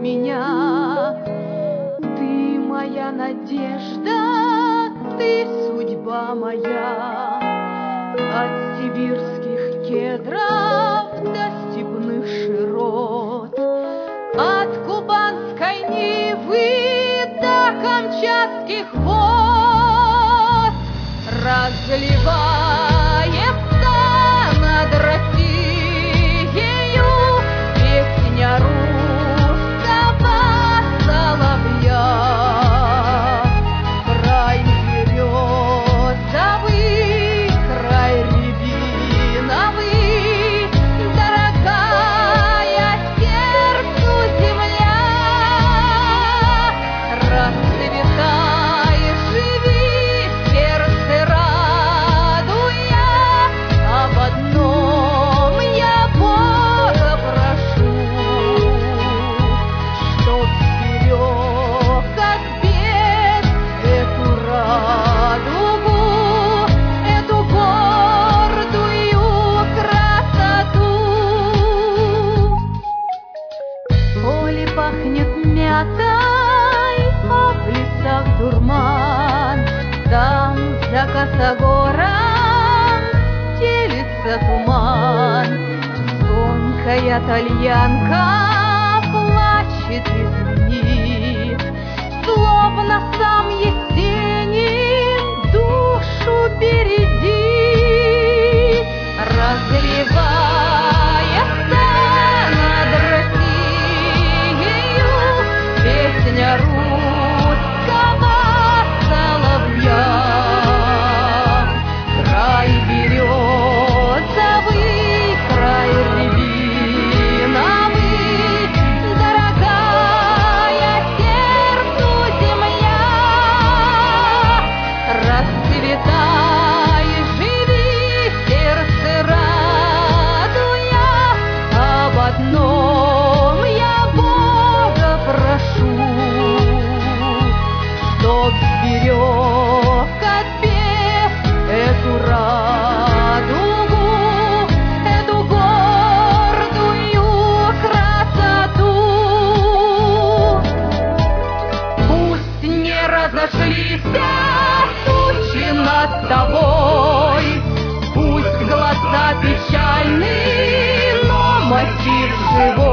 меня. Ты моя надежда, ты судьба моя. От сибирских кедров до степных широт, от кубанской Нивы до камчатских вод, разливается над Россией песня русского соловья. Край березовый, край рябиновый, дорогая сердцу земля. Расцветай, живи, сердце радуя, об одном я Бога прошу, чтоб сберег от бед эту радугу, эту гордую красоту. Поле пахнет мятой, а в лесах дурман. Там за косогором стелится туман. Звонкая тальянка плачет и звенит, словно сам Есенин душу бередит. Разливается над Россией песня русского соловья. Край березовый, край рябиновый, дорогая сердцу земля. Расцветай, живи, сердце радуя, об одном я Бога прошу, чтоб сберег от бед эту радугу, эту гордую красоту. Пусть не разошлись тучи над тобой, пусть глаза печальны, но мотив живой.